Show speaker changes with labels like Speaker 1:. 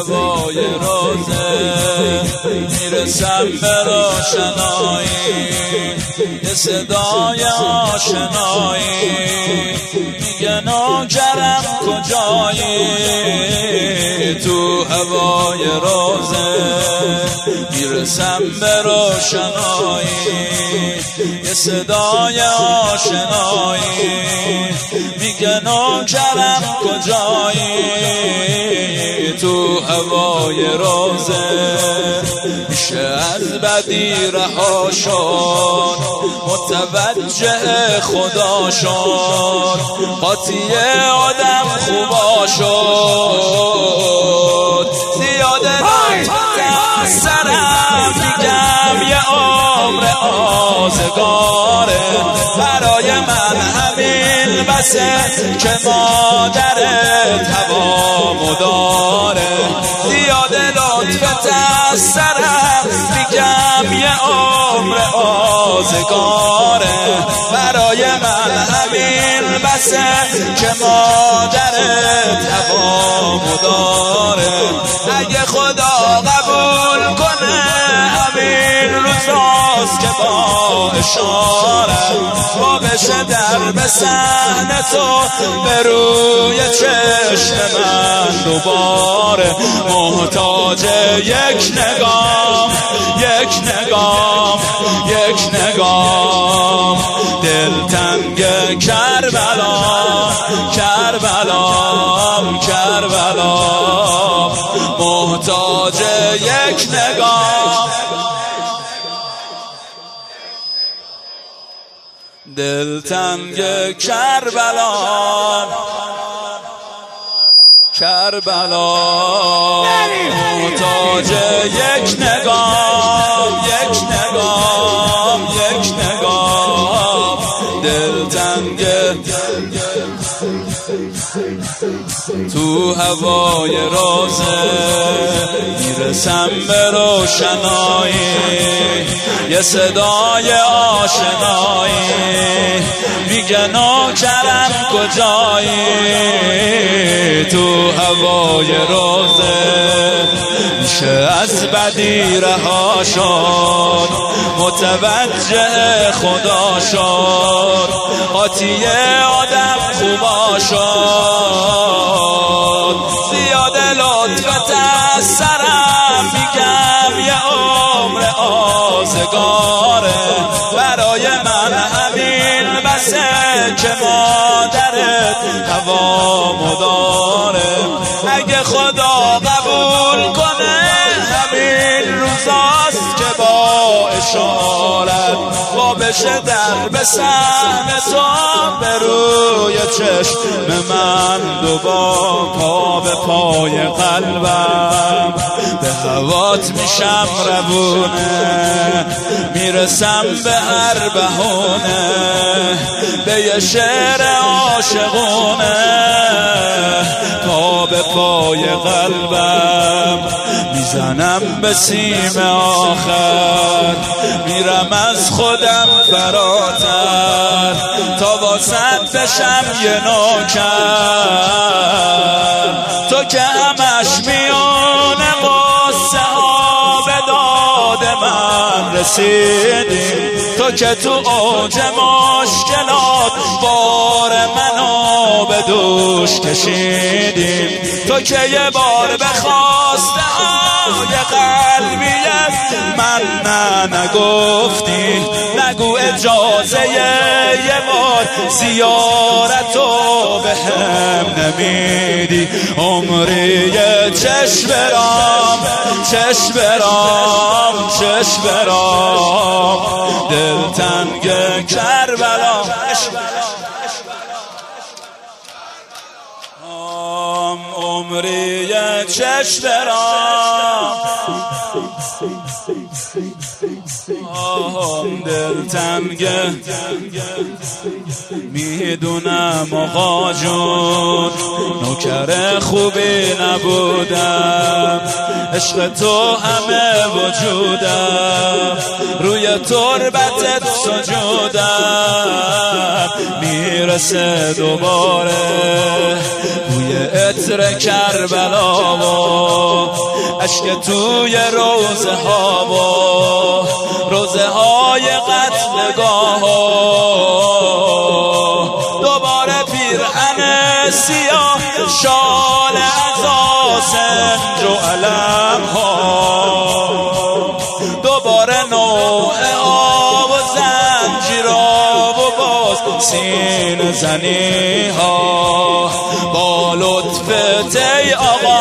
Speaker 1: هوای روزه میرسم به روشنایی، یه صدای آشنایی میگه نوکرم کجایی. تو هوای روزه میرسم به روشنایی، یه صدای آشنایی میگه نوکرم کجایی. تو هوای روزه میشه از بدی رها شد، متوجه خدا شد، قاطی آدم خوبا شد. زیاده سرم میگم یه عمر آزگاره، برای من همین بسه که مادرت هوامو داره. زیاده لطفت از سرم میگم یه عمر آزگاره، برای من همین بسه که مادرت هوامو داره. اگه خدا قبول کنه همین روزاست که با اشارت با بشه در به صحن تو به روی چشم من دوباره. محتاج یک نگاه، یک نگاه، یک نگاه. دلتنگ کربلا، کربلا، کربلا. محتاج یک نگاه، دلتنگ کربلا، کربلا. محتاج یک نگاه، یک نگاه، یک نگاه. دلتنگ تو هوای روزه میرسم به روشنایی، یه صدای آشنایی میگه نوکرم کجایی. تو هوای روزه میشه از بدی رها شد، متوجه خدا شد، قاطی آدم خوبا شد. زیاده لطفت از سرم میگم یه عمر آزگاره، برای من همین بسه که مادرت هوامو داره. اگه خدا قبول کنه همین روزاست که با اشارت با بشه در به صحن تو به روی چشم من دوبار. پا به پای قلبم به هوات میشم روونه، میرسم به هر بهونه به یه شعر عاشقونه. پا به پای قلبم میزنم به سیم آخر، میرم از خودم فراتر تا واسط بشم یه نوکر. تو که همش میونه قصه ها به داد من رسیدی، تو که تو اوج مشکلات بار منو به دوش کشیدی، تو که یه بار به خواسته های قلبیت من نگفتی. نگو اجازه یه بار زیارتو به هم نمیدی. عمری چشم برام، چشم برام، چشم برام. دلتنگ کربلا، عمری چشم برام. دلتنگ میدونم آقا جون نوکر خوبی نبودم، عشق تو همه وجودم، روی تربتت سجودم. میرسه دوباره بوی عطر کربلا و اشک توی روزه ها و روزه های قتلگاه دوباره پیرهن سیاه شال عزا سنج و علم ها دوباره نوع آب و زنجیراب و باز سین زنی ها با لطفت ای آقا